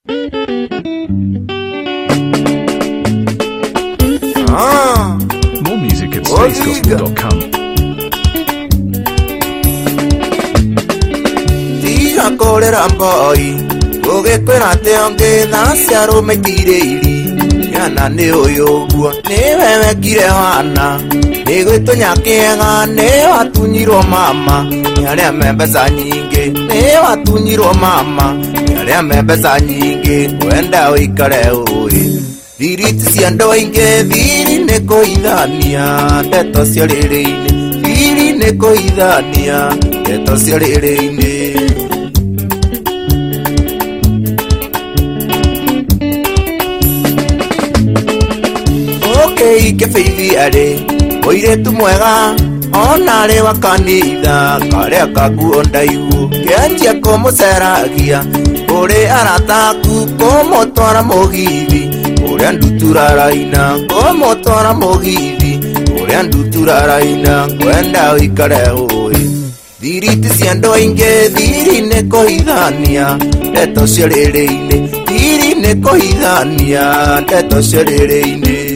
More music at spacegospel.com. Tiga kolera mboi ugikwira teonge thasya rumekireiri yana ni uyu guo ni wewe kire wana ni gwitunya kiega ni watunyirwo mama ni aria membesa nyingi ni watunyirwo mama ni aria membesa nyingi wenda uikare ui thiriti cia ndo ingi thiri ni kuithania ndeto cia riri-ini thiri ni kuithania ndeto cia riri-ini ike feithi ari oiretu mwega ona ri wa kanitha karia kaguo ndaihu kianjia kumuceragia uri arataku kumutwara mugithi uria nduturaraina kumutwara mugithi uria nduturaraina kwenda uikare ui thiriti cia ndo ingi thiri ni kuhithania ndeto cia riri-ini thiri ni kuhithania ndeto cia riri-ini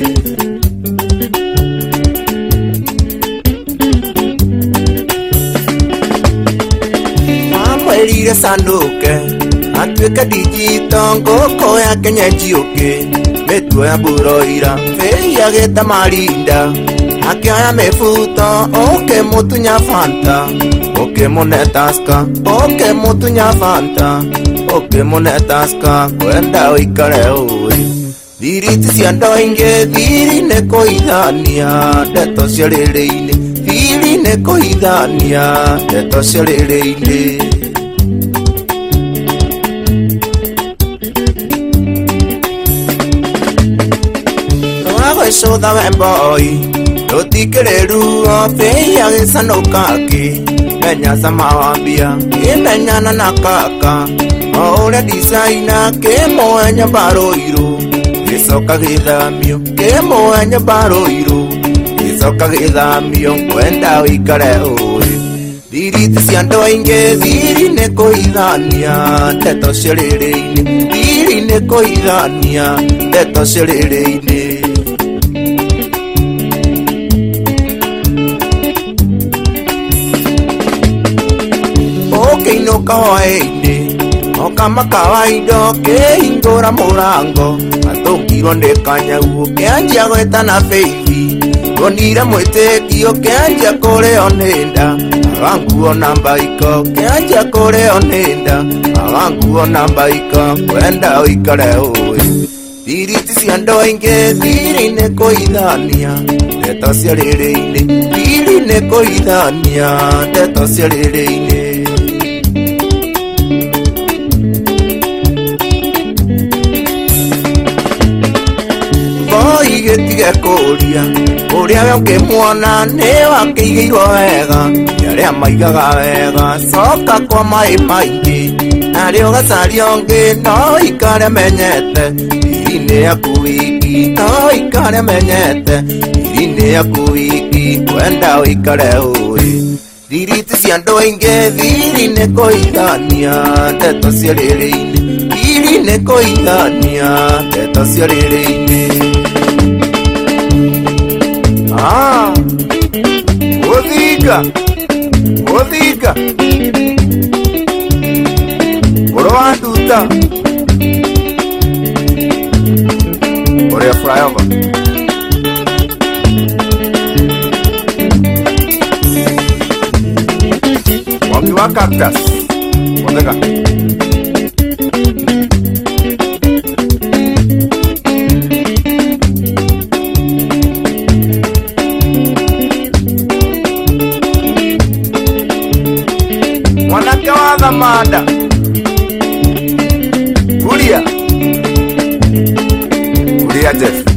erire sanduke atuika digito ngoko ya Kenya njiuki metuo ya buroira feia geta marinda akioya mefuto oke mutunya fanta oke monetaska oke mutunya fanta oke monetaska kwenda uikare ui thiriti cia ndo ingi thiri ni kuithania ndeto cia riri-ini thiri ni kuithania ndeto cia riri-ini Soda wemboi Rutikireru Feia gisanukaki Menya samawambia Imenyana na kaka Ore designer Kemo enya baroiru Gisoka githamio Kemo enya baroiru Gisoka githamio Kwenda uikare ui thiriti cia ndo ingi thiri ni kuithania ndeto cia riri-ini thiri ni kuithania ndeto cia riri-ini Inuka hwaini okama kawaida kehingura murango atungirwo ni kanyagu kianjia gwetana feithi onire mwitikio kianjia kureo ni nda aganguo na mbaiko kianjia kureo ni nda aganguo na mbaiko kwenda uikare ui thiriti cia ndo ingi thiri ni kuithania ndeto cia riri-ini thiri ni kuithania ndeto cia riri-ini igetige kuria uria we ukimwona ni wakiigirwo wega aria maigaga wega coka kwa mai maingi aria ugacaria ungi no ikare menyete thiri-ini yaku wiki no ikare menyete thiri-ini yaku wiki kwenda uikare ui thiriti cia ndo ingi thiri ni kuithania ndeto cia riri-ini thiri ni kuithania ndeto cia riri-ini Odhiga Oroa duta Orea flyover Wakiwa cactus Odhiga Mada Kulia Jeff